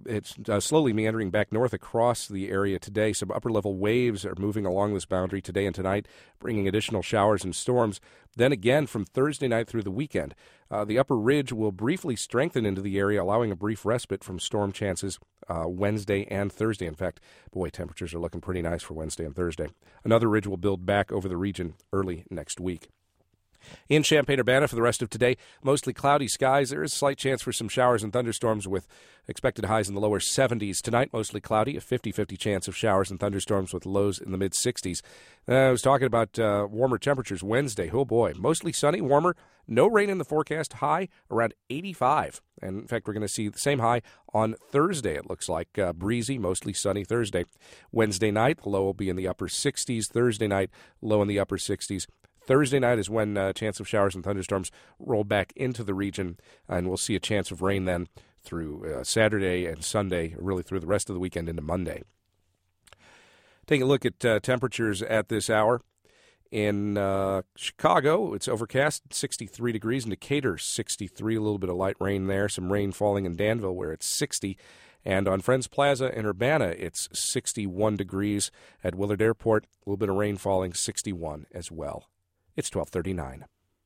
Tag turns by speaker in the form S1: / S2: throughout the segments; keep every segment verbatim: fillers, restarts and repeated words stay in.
S1: it's uh, slowly meandering back north across the area today. Some upper-level waves are moving along this boundary today and tonight, bringing additional showers and storms. Then again, from Thursday night through the weekend, uh, the upper ridge will briefly strengthen into the area, allowing a brief respite from storm chances uh, Wednesday and Thursday. In fact, boy, temperatures are looking pretty nice for Wednesday and Thursday. Another ridge will build back over the region early next week. In Champaign-Urbana for the rest of today, mostly cloudy skies. There is a slight chance for some showers and thunderstorms with expected highs in the lower seventies. Tonight, mostly cloudy, a fifty-fifty chance of showers and thunderstorms with lows in the mid-sixties. Uh, I was talking about uh, warmer temperatures Wednesday. Oh, boy. Mostly sunny, warmer. No rain in the forecast. High around eighty-five. And, in fact, we're going to see the same high on Thursday, it looks like. Uh, breezy, mostly sunny Thursday. Wednesday night, the low will be in the upper sixties. Thursday night, low in the upper sixties. Thursday night is when a uh, chance of showers and thunderstorms roll back into the region, and we'll see a chance of rain then through uh, Saturday and Sunday, really through the rest of the weekend into Monday. Taking a look at uh, temperatures at this hour. In uh, Chicago, it's overcast, sixty-three degrees. In Decatur, sixty-three, a little bit of light rain there. Some rain falling in Danville, where it's sixty. And on Friends Plaza in Urbana, it's sixty-one degrees. At Willard Airport, a little bit of rain falling, sixty-one as well. It's twelve thirty-nine.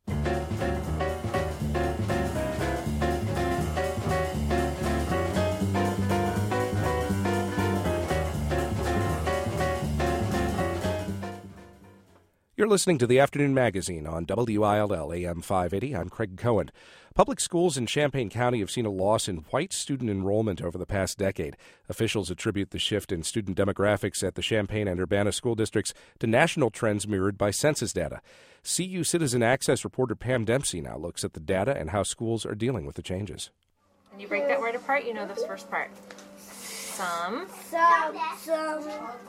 S1: You're listening to the Afternoon Magazine on W I L L A M five eighty. I'm Craig Cohen. Public schools in Champaign County have seen a loss in white student enrollment over the past decade. Officials attribute the shift in student demographics at the Champaign and Urbana school districts to national trends mirrored by census data. C U Citizen Access reporter Pam Dempsey now looks at the data and how schools are dealing with the changes.
S2: When you break that word apart, you know this first part. Some.
S3: Some. Some.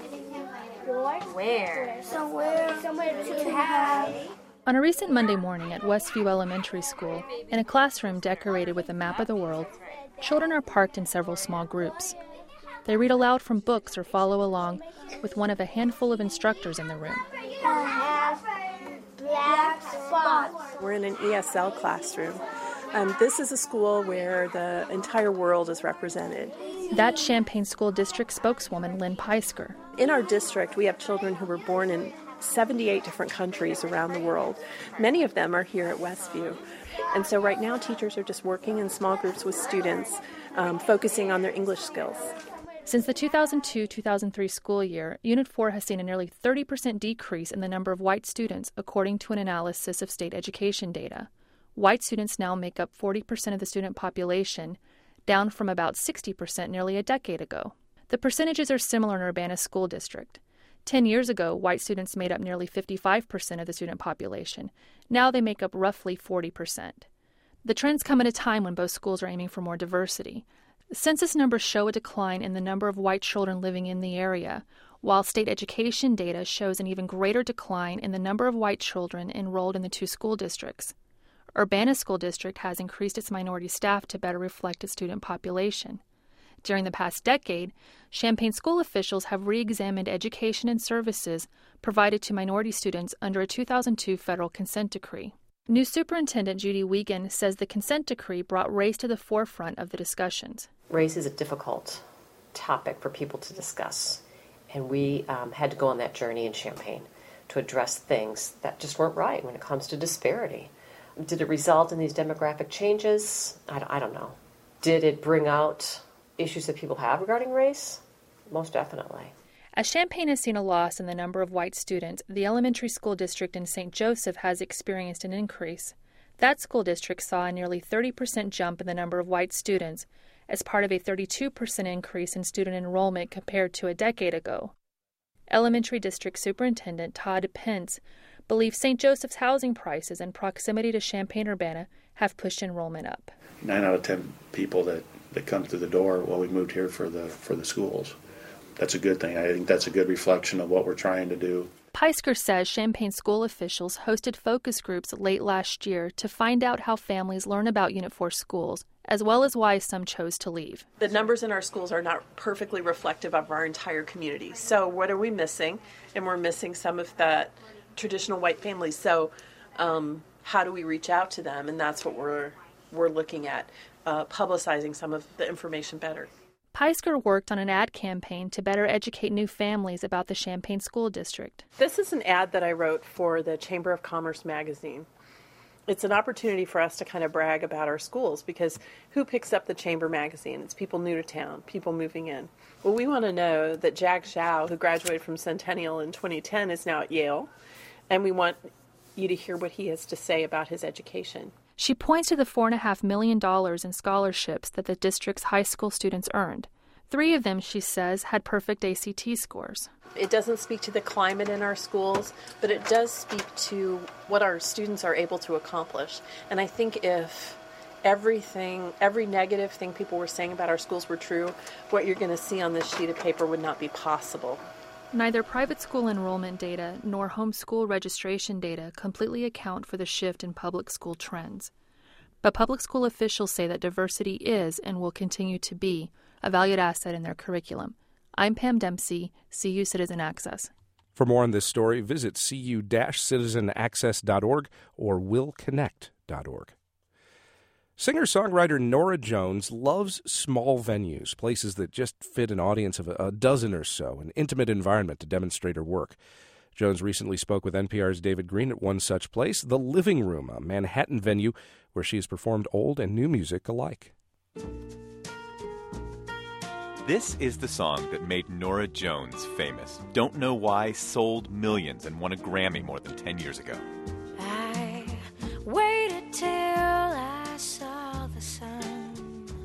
S2: Where.
S3: Somewhere. Somewhere to have.
S4: On a recent Monday morning at Westview Elementary School, in a classroom decorated with a map of the world, children are parked in several small groups. They read aloud from books or follow along with one of a handful of instructors in the room.
S3: I have black spots.
S5: We're in an E S L classroom. Um, this is a school where the entire world is represented.
S4: That's Champaign School District spokeswoman Lynn Peisker.
S5: In our district, we have children who were born in seventy-eight different countries around the world. Many of them are here at Westview. And so right now, teachers are just working in small groups with students, um, focusing on their English skills.
S4: Since the two thousand two two thousand three school year, Unit four has seen a nearly thirty percent decrease in the number of white students, according to an analysis of state education data. White students now make up forty percent of the student population, down from about sixty percent nearly a decade ago. The percentages are similar in Urbana School District. Ten years ago, white students made up nearly fifty-five percent of the student population. Now they make up roughly forty percent. The trends come at a time when both schools are aiming for more diversity. Census numbers show a decline in the number of white children living in the area, while state education data shows an even greater decline in the number of white children enrolled in the two school districts. Urbana School District has increased its minority staff to better reflect its student population. During the past decade, Champaign school officials have re-examined education and services provided to minority students under a two thousand two federal consent decree. New Superintendent Judy Wiegand says the consent decree brought race to the forefront of the discussions.
S6: Race is a difficult topic for people to discuss, and we um, had to go on that journey in Champaign to address things that just weren't right when it comes to disparity. Did it result in these demographic changes? I don't, I don't know. Did it bring out issues that people have regarding race? Most definitely.
S4: As Champaign has seen a loss in the number of white students, the elementary school district in Saint Joseph has experienced an increase. That school district saw a nearly thirty percent jump in the number of white students as part of a thirty-two percent increase in student enrollment compared to a decade ago. Elementary District Superintendent Todd Pence believes Saint Joseph's housing prices and proximity to Champaign-Urbana have pushed enrollment up.
S7: Nine out of ten people that, that come through the door, well, we moved here for the for the schools. That's a good thing. I think that's a good reflection of what we're trying to do.
S4: Peisker says Champaign school officials hosted focus groups late last year to find out how families learn about Unit four schools, as well as why some chose to leave.
S5: The numbers in our schools are not perfectly reflective of our entire community. So what are we missing? And we're missing some of that traditional white families. So um, how do we reach out to them? And that's what we're we're looking at, uh, publicizing some of the information better.
S4: Peisker worked on an ad campaign to better educate new families about the Champaign School District.
S5: This is an ad that I wrote for the Chamber of Commerce magazine. It's an opportunity for us to kind of brag about our schools, because who picks up the Chamber magazine? It's people new to town, people moving in. Well, we want to know that Jack Zhao, who graduated from Centennial in twenty ten, is now at Yale, and we want you to hear what he has to say about his education.
S4: She points to the four point five million dollars in scholarships that the district's high school students earned. Three of them, she says, had perfect A C T scores.
S5: It doesn't speak to the climate in our schools, but it does speak to what our students are able to accomplish. And I think if everything, every negative thing people were saying about our schools were true, what you're going to see on this sheet of paper would not be possible.
S4: Neither private school enrollment data nor homeschool registration data completely account for the shift in public school trends. But public school officials say that diversity is and will continue to be a valued asset in their curriculum. I'm Pam Dempsey, C U Citizen Access.
S1: For more on this story, visit c u dash citizen access dot org or will connect dot org. Singer-songwriter Norah Jones loves small venues, places that just fit an audience of a dozen or so, an intimate environment to demonstrate her work. Jones recently spoke with N P R's David Green at one such place, The Living Room, a Manhattan venue where she has performed old and new music alike.
S8: This is the song that made Norah Jones famous. Don't Know Why sold millions and won a Grammy more than ten years ago.
S9: I waited till I saw the sun.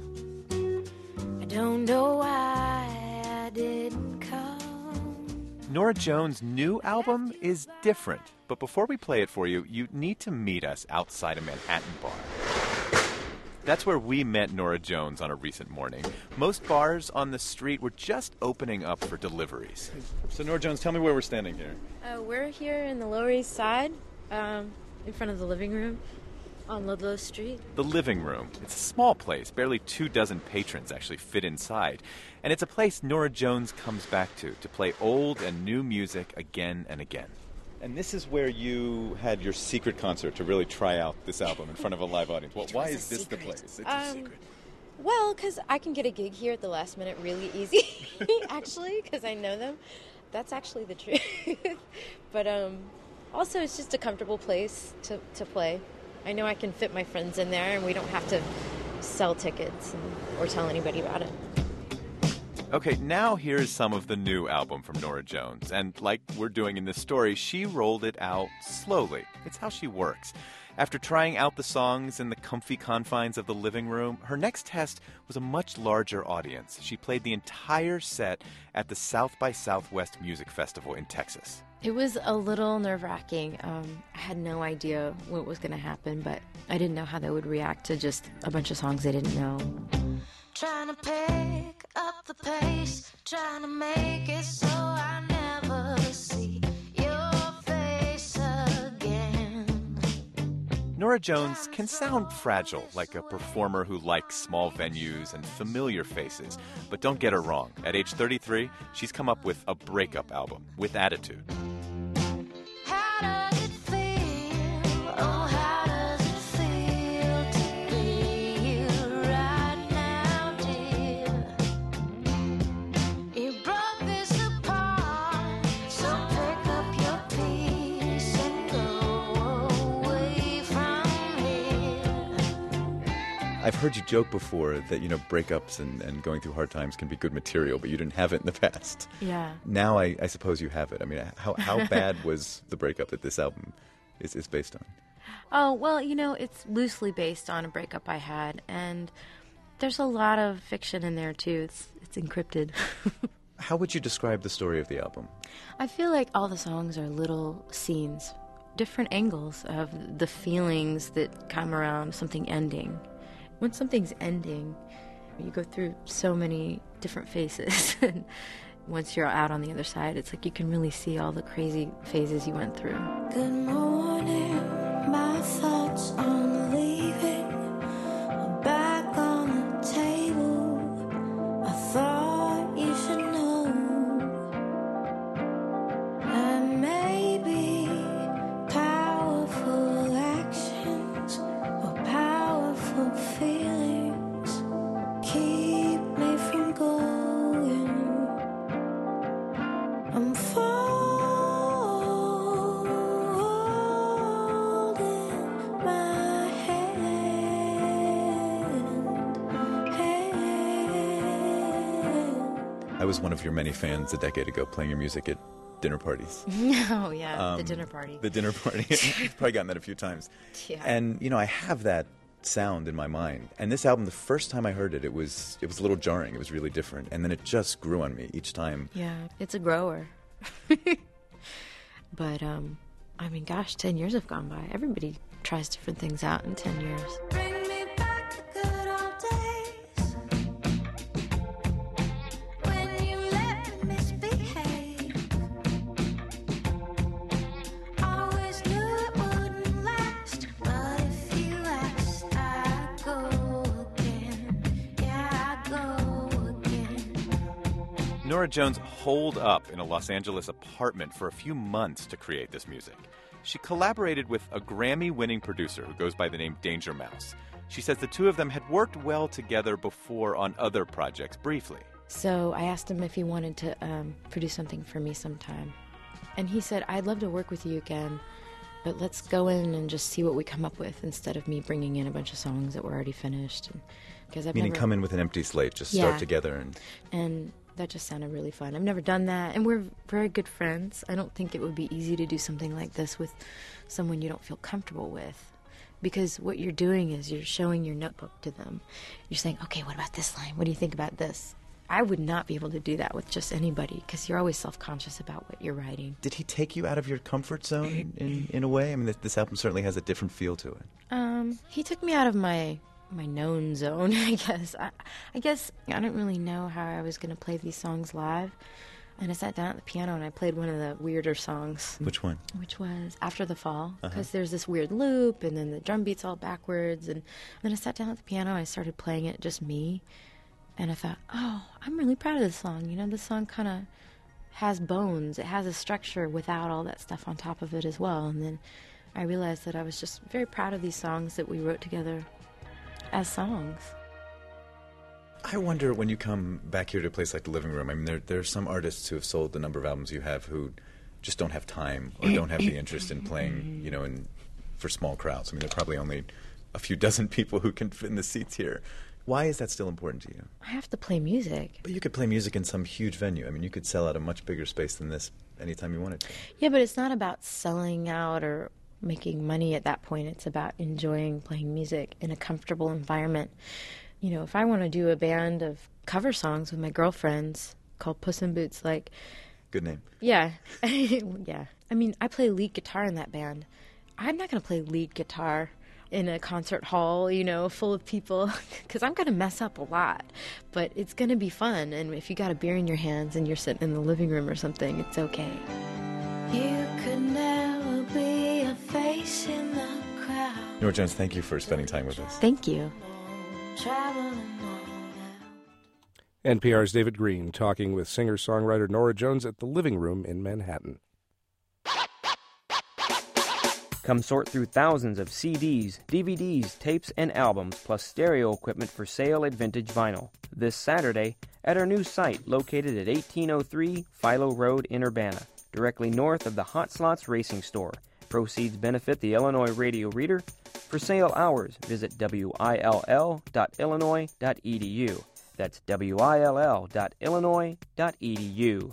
S9: I don't know why I didn't come.
S8: Norah Jones' new album is different, but before we play it for you, you need to meet us outside a Manhattan bar. That's where we met Norah Jones on a recent morning. Most bars on the street were just opening up for deliveries.
S10: So Norah Jones, tell me where we're standing here.
S11: Uh, we're here in the Lower East Side, um, in front of the Living Room on Ludlow Street.
S8: The Living Room. It's a small place. Barely two dozen patrons actually fit inside. And it's a place Norah Jones comes back to, to play old and new music again and again.
S10: And this is where you had your secret concert to really try out this album in front of a live audience. Well, why is this
S11: secret.
S10: the place? It's
S11: um,
S10: a secret.
S11: Well, because I can get a gig here at the last minute really easy, actually, because I know them. That's actually the truth. But um, also, it's just a comfortable place to, to play. I know I can fit my friends in there, and we don't have to sell tickets and, or tell anybody about it.
S8: Okay, now here's some of the new album from Norah Jones. And like we're doing in this story, she rolled it out slowly. It's how she works. After trying out the songs in the comfy confines of the living room, her next test was a much larger audience. She played the entire set at the South by Southwest Music Festival in Texas.
S11: It was a little nerve-wracking. Um, I had no idea what was going to happen, but I didn't know how they would react to just a bunch of songs they didn't know.
S9: Trying to pick up the pace, trying to make it so I never see your face again.
S8: Norah Jones can sound fragile, like a performer who likes small venues and familiar faces. But don't get her wrong. At age thirty-three, she's come up with a breakup album with attitude.
S9: How does it feel? Oh, how does it feel to be you right now, dear? You broke this apart, so pick up your piece and go away from here.
S10: I've heard you joke before that, you know, breakups and, and going through hard times can be good material, but you didn't have it in the past.
S11: Yeah.
S10: Now I, I suppose you have it. I mean, how how bad was the breakup that this album is, is based on?
S11: Oh, well, you know, it's loosely based on a breakup I had, and there's a lot of fiction in there, too. It's, it's encrypted.
S10: How would you describe the story of the album?
S11: I feel like all the songs are little scenes, different angles of the feelings that come around something ending. When something's ending, you go through so many different phases. And once you're out on the other side, it's like you can really see all the crazy phases you went through.
S9: Good morning, my thoughts on leaving are back on the table. I thought you should know I may be powerful actions or powerful feelings keep me from going.
S10: I was one of your many fans a decade ago playing your music at dinner parties.
S11: Oh, yeah,
S10: Um,
S11: the dinner party.
S10: The dinner party. You've probably gotten that a few times.
S11: Yeah.
S10: And, you know, I have that sound in my mind. And this album, the first time I heard it, it was it was a little jarring. It was really different. And then it just grew on me each time.
S11: Yeah, it's a grower. But, um, I mean, gosh, ten years have gone by. Everybody tries different things out in ten years.
S9: Bring me back the good old days when you let me misbehave. Always knew it wouldn't last, but if you asked, I'd go again. Yeah, I'd go again.
S8: Norah Jones holed up in a Los Angeles apartment for a few months to create this music. She collaborated with a Grammy-winning producer who goes by the name Danger Mouse. She says the two of them had worked well together before on other projects briefly.
S11: So I asked him if he wanted to um, produce something for me sometime. And he said, I'd love to work with you again, but let's go in and just see what we come up with instead of me bringing in a bunch of songs that were already finished. And, 'cause I've
S10: Meaning
S11: never...
S10: come in with an empty slate, just
S11: Yeah.
S10: start together. and
S11: And that just sounded really fun. I've never done that, and we're very good friends. I don't think it would be easy to do something like this with someone you don't feel comfortable with, because what you're doing is you're showing your notebook to them. You're saying, okay, what about this line? What do you think about this? I would not be able to do that with just anybody, because you're always self-conscious about what you're writing.
S10: Did he take you out of your comfort zone in, in a way? I mean, this, this album certainly has a different feel to it.
S11: Um, he took me out of my my known zone, I guess. I, I guess I didn't really know how I was going to play these songs live. And I sat down at the piano and I played one of the weirder songs.
S10: Which one?
S11: Which was After the Fall. Because
S10: Uh-huh.
S11: there's this weird loop and then the drum beat's all backwards. And then I sat down at the piano and I started playing it just me. And I thought, oh, I'm really proud of this song. You know, this song kind of has bones. It has a structure without all that stuff on top of it as well. And then I realized that I was just very proud of these songs that we wrote together as songs.
S10: I wonder when you come back here to a place like the Living Room, I mean, there, there are some artists who have sold the number of albums you have who just don't have time or don't have the interest in playing, you know, in, for small crowds. I mean, there are probably only a few dozen people who can fit in the seats here. Why is that still important to you?
S11: I have to play music.
S10: But you could play music in some huge venue. I mean, you could sell out a much bigger space than this anytime you wanted to.
S11: Yeah, but it's not about selling out or making money at that point. It's about enjoying playing music in a comfortable environment. You know, if I want to do a band of cover songs with my girlfriends called Puss in Boots, like...
S10: Good name.
S11: Yeah. Yeah. I mean, I play lead guitar in that band. I'm not going to play lead guitar in a concert hall, you know, full of people, because I'm going to mess up a lot. But it's going to be fun, and if you got a beer in your hands and you're sitting in the living room or something, it's okay.
S9: You could never be a face in the crowd.
S10: Norah Jones, thank you for spending time with us.
S11: Thank you.
S9: Traveling
S1: N P R's David Green talking with singer-songwriter Norah Jones at the Living Room in Manhattan.
S12: Come sort through thousands of C Ds, D V Ds, tapes, and albums, plus stereo equipment for sale at Vintage Vinyl, this Saturday at our new site located at eighteen oh three Philo Road in Urbana, directly north of the Hot Slots Racing Store. Proceeds benefit the Illinois Radio Reader. For sale hours, visit W I L L dot illinois dot e d u. That's W I L L dot illinois dot e d u.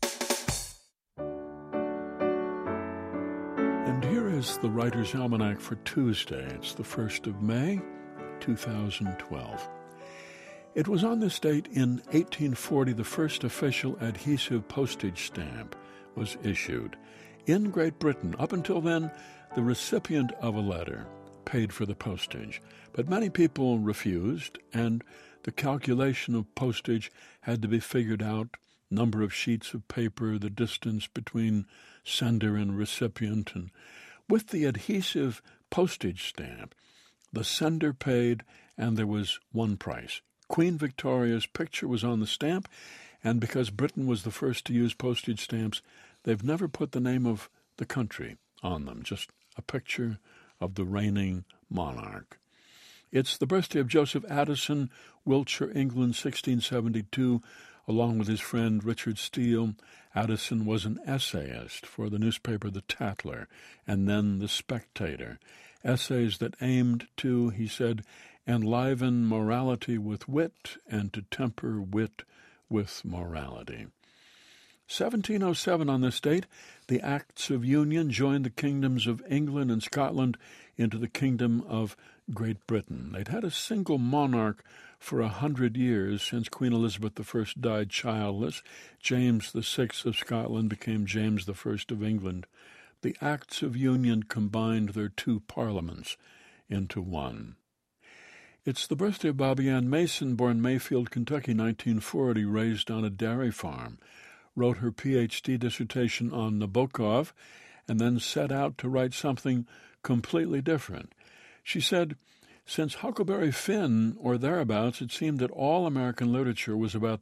S13: And here is the Writer's Almanac for Tuesday. It's the first of May, two thousand twelve. It was on this date in eighteen forty the first official adhesive postage stamp was issued. In Great Britain, up until then, the recipient of a letter paid for the postage, but many people refused, and the calculation of postage had to be figured out, number of sheets of paper, the distance between sender and recipient, and with the adhesive postage stamp, the sender paid, and there was one price. Queen Victoria's picture was on the stamp, and because Britain was the first to use postage stamps, they've never put the name of the country on them, just a picture of the reigning monarch. It's the birthday of Joseph Addison, Wiltshire, England, sixteen seventy-two. Along with his friend Richard Steele, Addison was an essayist for the newspaper The Tatler and then The Spectator. Essays that aimed to, he said, enliven morality with wit and to temper wit with morality. seventeen oh seven on this date, the Acts of Union joined the kingdoms of England and Scotland into the Kingdom of Great Britain. They'd had a single monarch for a hundred years since Queen Elizabeth the First died childless. James the Sixth of Scotland became James the First of England. The Acts of Union combined their two parliaments into one. It's the birthday of Bobby Ann Mason, born Mayfield, Kentucky, nineteen forty, raised on a dairy farm. Wrote her P H D dissertation on Nabokov, and then set out to write something completely different. She said, since Huckleberry Finn or thereabouts, it seemed that all American literature was about